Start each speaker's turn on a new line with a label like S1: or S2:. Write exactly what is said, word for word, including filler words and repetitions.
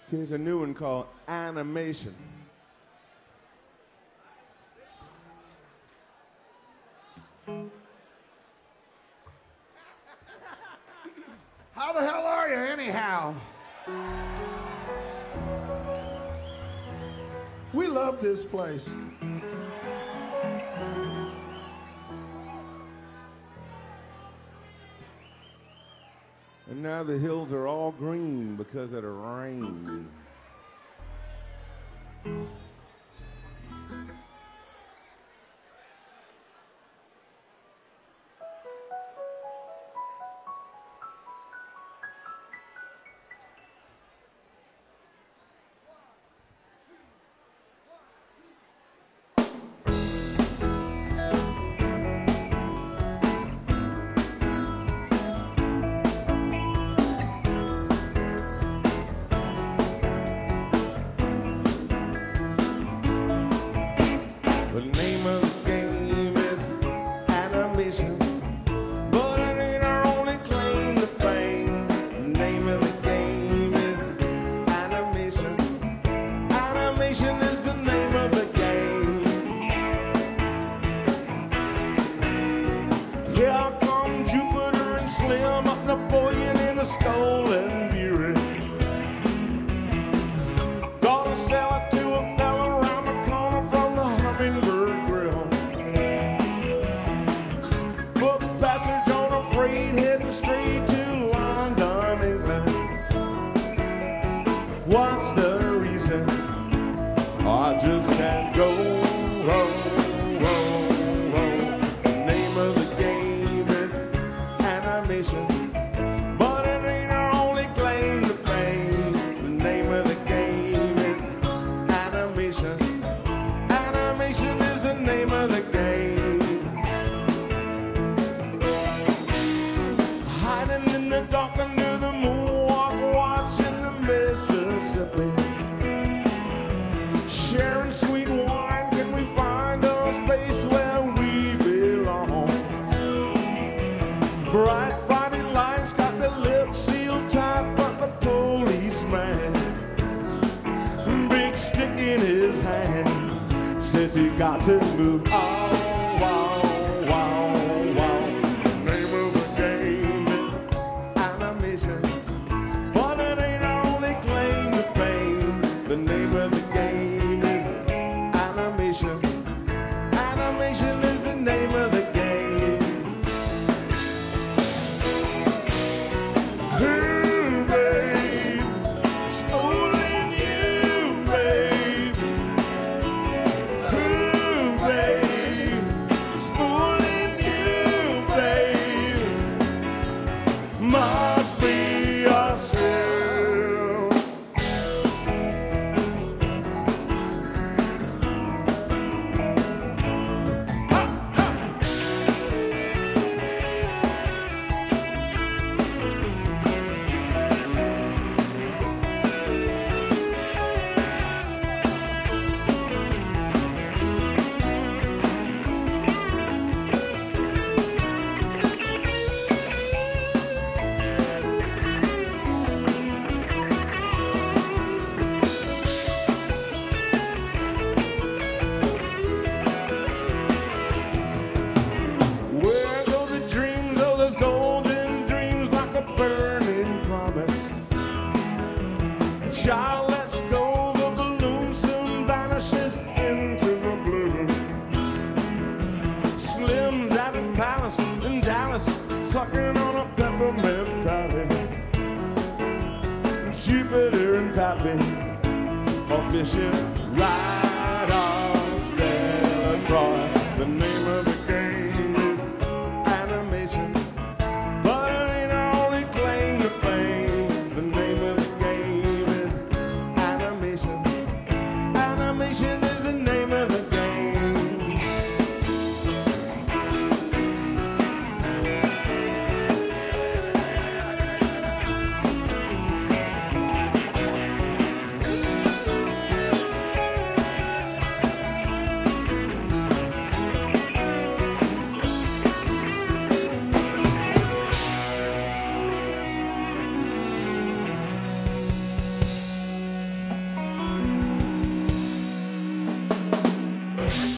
S1: Here's a new one called Animation.
S2: How the hell are you anyhow? We love this place.
S1: And now the hills are all green because of the rain. The name of the game is animation, but it ain't our only claim to fame. The name of the game is animation. Animation is the name of the game. Here come Jupiter and Slim up Napoleon in a stolen Buick. Gonna sell it to a fella around the corner from the Hummingbird Grill. Book passage on a freight heading straight to London, England. What's the reason? I just can't go. Whoa, whoa, whoa. The name of the game is animation, but it ain't our only claim to fame. The name of the game is animation. Animation is the name of the game. Hiding in the dark under the moonwalk, watching the Mississippi. Sharing sweet wine, can we find a space where we belong? Bright Friday lights got their lips sealed tight, but the policeman, big stick in his hand, says he got to move on. Wow, wow, wow. The name of the game is animation, but it ain't our only claim to fame. The name of the game is animation. Animation is the name of the game. Ooh, babe, it's fooling you, babe. Ooh, babe, it's fooling you, babe. Must be yourself. Where go the dreams of those golden dreams like a burning promise? Child, let's go, the balloon soon vanishes into the blue. Slim's at his palace in Dallas, sucking on a peppermint patty. Jupiter and Pappy are fishing right